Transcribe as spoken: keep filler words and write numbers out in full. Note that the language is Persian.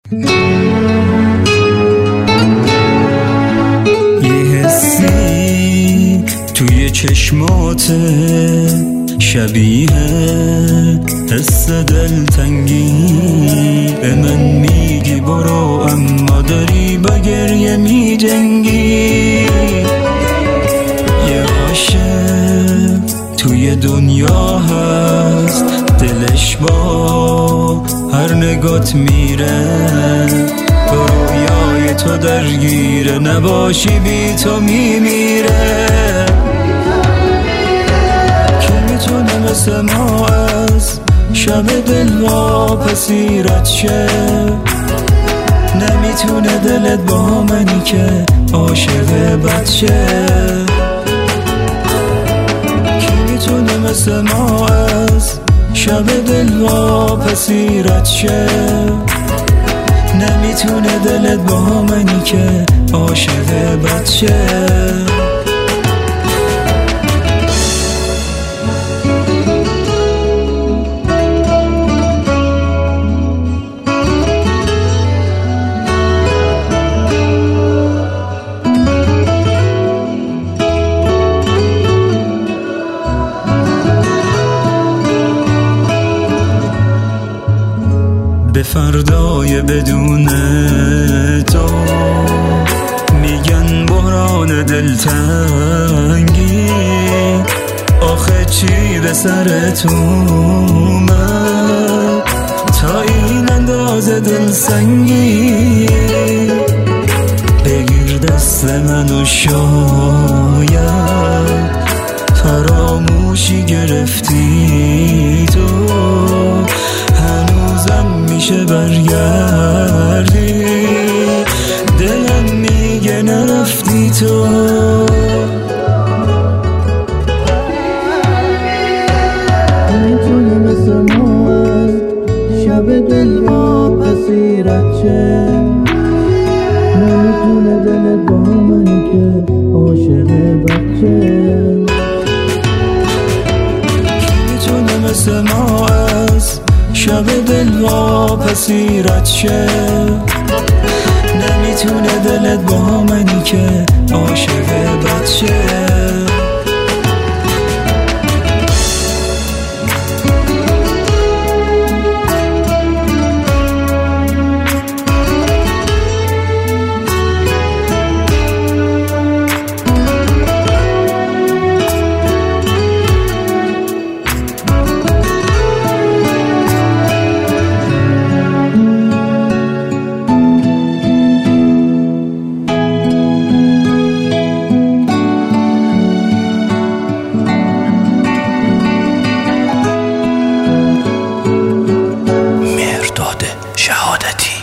یه حسی توی چشمات شبیه حس دلتنگی، به من میگی برو اما داری با گریه میجنگی. یه عاشق توی دنیا هست دلش با هر نگات میره، با رویای تو درگیره، نباشی بی تو میمیره. کی میتونه مثل ما از شب دل واپسیرت شه؟ نمیتونه دلت با منی که عاشق بد شه. کی میتونه مثل ما از شب دل واپسیرت شه؟ نمیتونه دلت با منی که عاشق بد شه. به فردای بدون تو میگن بحران دلتنگی، آخه چی به سرت اومد تا این اندازه دلسنگی؟ بگیر دست منو شاید فراموشی گرفتی تو، هنوزم میشه برگردی، دلم میگه نرفتی تو. نمیتونی مثل ما شب دل واپسیرت شه؟ نمیتونه دلت با منی که عاشق بد شه؟ کی میتونه مثل ما از شب دل واپسیرت شه؟ نمیتونه دلت با منی که عاشق بد شه. شهادتی